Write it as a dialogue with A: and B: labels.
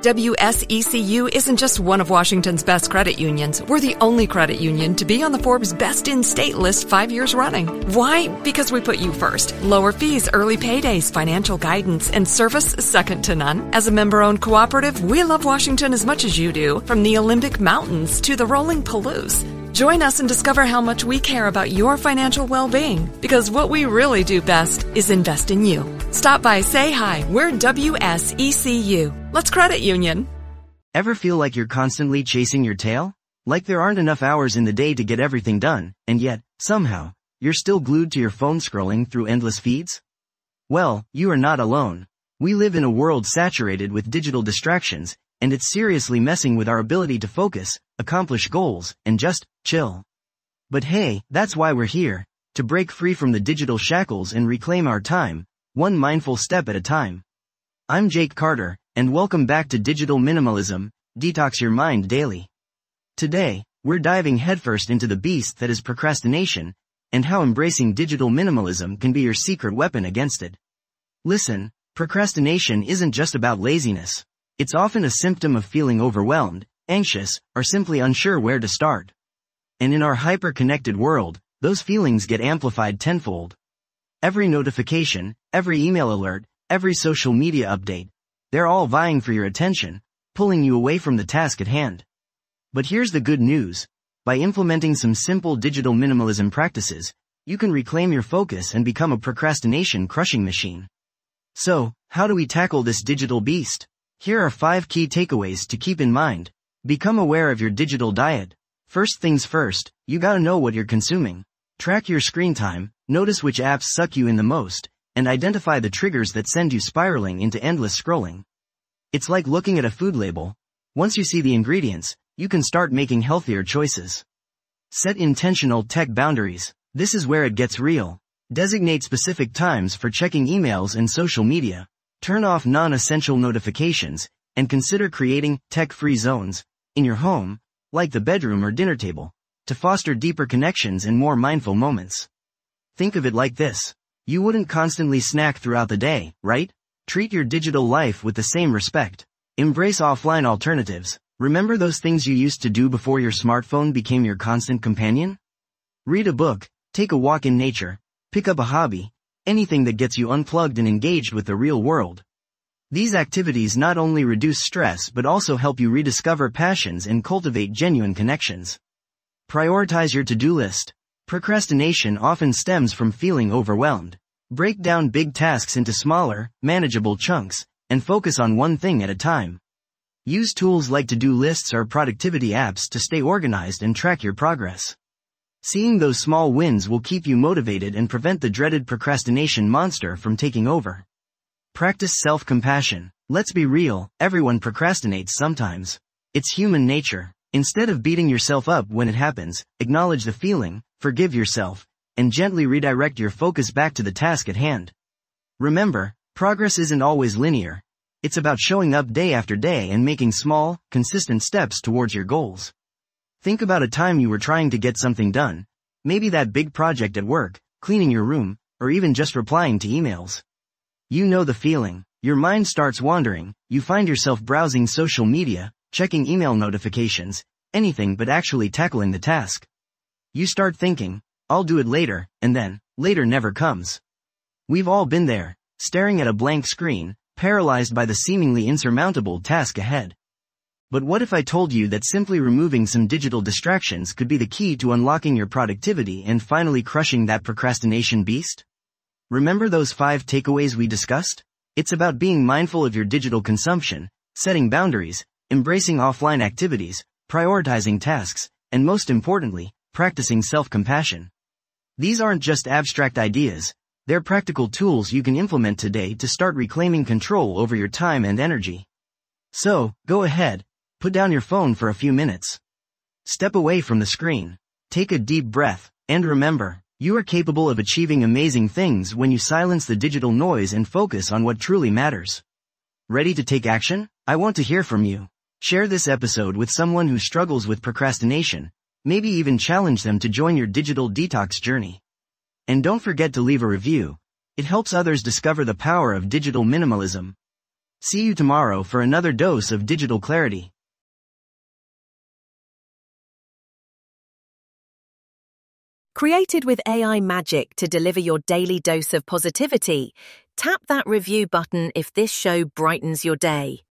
A: WSECU isn't just one of Washington's best credit unions. We're the only credit union to be on the Forbes Best in State list 5 years running. Why? Because we put you first. Lower fees, early paydays, financial guidance, and service second to none. As a member-owned cooperative, we love Washington as much as you do, from the Olympic Mountains to the rolling Palouse. Join us and discover how much we care about your financial well-being, because what we really do best is invest in you. Stop by, say hi. We're WSECU. Let's credit union.
B: Ever feel like you're constantly chasing your tail? Like there aren't enough hours in the day to get everything done, and yet, somehow, you're still glued to your phone scrolling through endless feeds? Well, you are not alone. We live in a world saturated with digital distractions, and it's seriously messing with our ability to focus, accomplish goals, and just chill. But hey, that's why we're here, to break free from the digital shackles and reclaim our time, one mindful step at a time. I'm Jake Carter, and welcome back to Digital Minimalism, Detox Your Mind Daily. Today, we're diving headfirst into the beast that is procrastination, and how embracing digital minimalism can be your secret weapon against it. Listen, procrastination isn't just about laziness. It's often a symptom of feeling overwhelmed, anxious, or simply unsure where to start. And in our hyper-connected world, those feelings get amplified tenfold. Every notification, every email alert, every social media update, they're all vying for your attention, pulling you away from the task at hand. But here's the good news. By implementing some simple digital minimalism practices, you can reclaim your focus and become a procrastination-crushing machine. So, how do we tackle this digital beast? Here are 5 key takeaways to keep in mind. Become aware of your digital diet. First things first, you gotta know what you're consuming. Track your screen time, notice which apps suck you in the most, and identify the triggers that send you spiraling into endless scrolling. It's like looking at a food label. Once you see the ingredients, you can start making healthier choices. Set intentional tech boundaries. This is where it gets real. Designate specific times for checking emails and social media. Turn off non-essential notifications, and consider creating tech-free zones in your home, like the bedroom or dinner table, to foster deeper connections and more mindful moments. Think of it like this. You wouldn't constantly snack throughout the day, right? Treat your digital life with the same respect. Embrace offline alternatives. Remember those things you used to do before your smartphone became your constant companion? Read a book, take a walk in nature, pick up a hobby, anything that gets you unplugged and engaged with the real world. These activities not only reduce stress but also help you rediscover passions and cultivate genuine connections. Prioritize your to-do list. Procrastination often stems from feeling overwhelmed. Break down big tasks into smaller, manageable chunks, and focus on one thing at a time. Use tools like to-do lists or productivity apps to stay organized and track your progress. Seeing those small wins will keep you motivated and prevent the dreaded procrastination monster from taking over. Practice self-compassion. Let's be real, everyone procrastinates sometimes. It's human nature. Instead of beating yourself up when it happens, acknowledge the feeling, forgive yourself, and gently redirect your focus back to the task at hand. Remember, progress isn't always linear. It's about showing up day after day and making small, consistent steps towards your goals. Think about a time you were trying to get something done, maybe that big project at work, cleaning your room, or even just replying to emails. You know the feeling. Your mind starts wandering, you find yourself browsing social media, checking email notifications, anything but actually tackling the task. You start thinking, I'll do it later, and then, later never comes. We've all been there, staring at a blank screen, paralyzed by the seemingly insurmountable task ahead. But what if I told you that simply removing some digital distractions could be the key to unlocking your productivity and finally crushing that procrastination beast? Remember those 5 takeaways we discussed? It's about being mindful of your digital consumption, setting boundaries, embracing offline activities, prioritizing tasks, and most importantly, practicing self-compassion. These aren't just abstract ideas, they're practical tools you can implement today to start reclaiming control over your time and energy. So, go ahead, put down your phone for a few minutes. Step away from the screen, take a deep breath, and remember, you are capable of achieving amazing things when you silence the digital noise and focus on what truly matters. Ready to take action? I want to hear from you. Share this episode with someone who struggles with procrastination, maybe even challenge them to join your digital detox journey. And don't forget to leave a review. It helps others discover the power of digital minimalism. See you tomorrow for another dose of digital clarity.
C: Created with AI magic to deliver your daily dose of positivity, tap that review button if this show brightens your day.